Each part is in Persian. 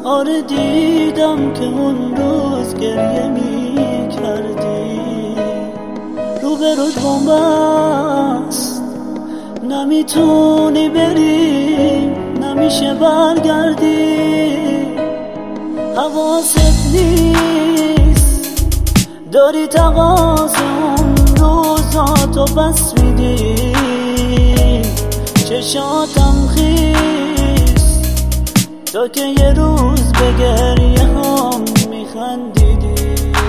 آره دیدم که اون روز گریه می کردی. روبرود بومبست، نمیتونی بری، نمیشه برگردی. حواست نیست، داری تقاضا اون روزاتو بس میدی. چشاتم خیس تا که یه روز به گریه هم میخندیدی.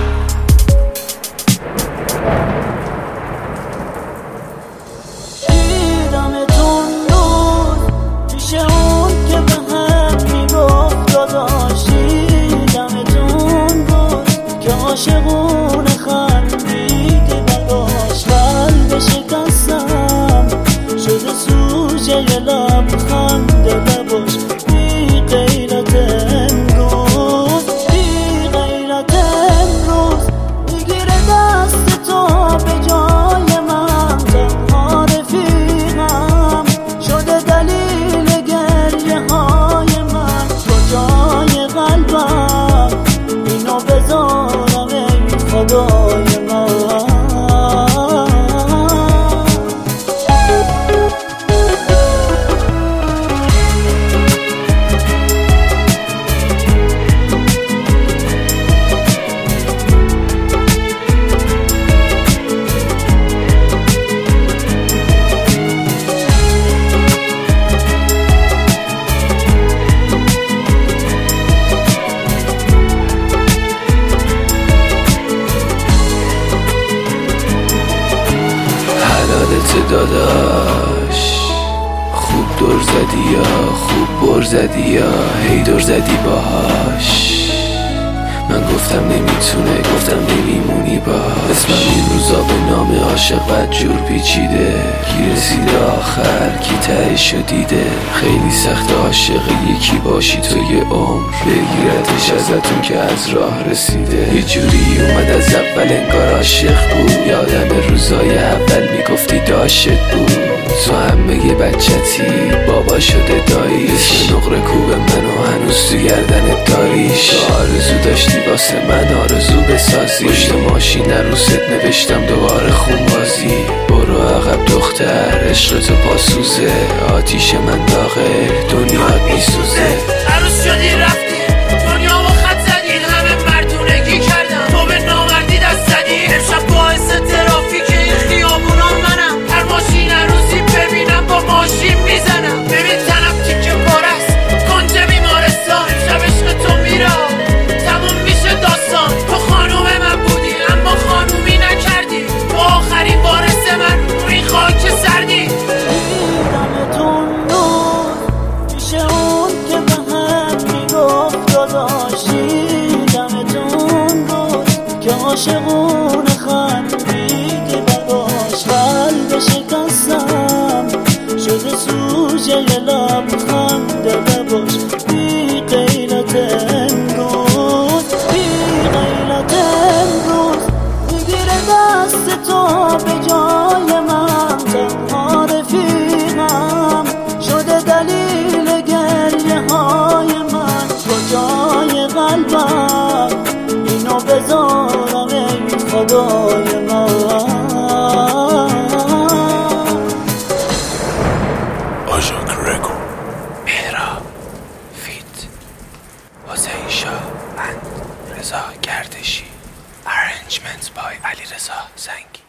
دیدمتون روز پیش اون که به هم میگفت داداش. دیدمتون روز که عاشقونه خندیدی براش. قلب شکستم شده سوژه لبخند لباش. بی غیرت امروز، بی غیرت امروز میگیره دست تو به جای من. تنها رفیقم شده دلیل گریه های من. کجای قلبم اینو بذارم ای خدای من. داداش خوب دور زدی یا خوب بر زدی یا هی دور زدی باهاش. من گفتم نمیتونه، گفتم نمیمونی باهاش. اسمم این روزا به نام عاشق بدجور پیچیده. کی رسیده آخر، کی تهشو دیده. خیلی سخت عاشق یکی باشی تو یه عمر، بگیرتش ازتون که از راه رسیده. یه جوری اومد از اول انگار عاشق بود. یادم روزای اول میگفتی داشت بود. تو همه بچتی بابا شده داییش. نقره کوب منو هنوز تو گردنت داریش. تو آرزو داشتی واسه من آرزو بسازی. پشت ماشین عروست نوشتم دوباره خون بازی. برو عقب دختر، عشق تو پاسوزه. آتیش من داغه، دنیات میسوزه. عروس شدی رفتی دنیا و خط زدی. همه مردونگی کردم تو به نامردی دست زدی. امشب باعث ترافیک این خیابونا منم. هر ماشین عروسی ببینم با ماشین میزنم. ببین تنم تیکه پاره است کنج بیمارستان. امشب عشق تو میره تموم میشه داستان. تو خانوم من بودی اما خانومی نکردی. تو آخرین وارث من رو این خاک سردی. دیدمتون روز پیش اون که به هم میگفت داداش. دیدمتون روز که عاشقونه خندیدی براش. قلب شکستم شده سوژه لبخند لباش. بی غیرت امروز، بی غیرت امروز میگیره دست تو به جای من. تنها رفیقم شده دلیل گریه های من. کجای قلبم اینو بذارم ای خدای من. آژانک رگو مهرا فیت حسین شاه اند رضا گردشی. Arrangement by علیرضا زنگی.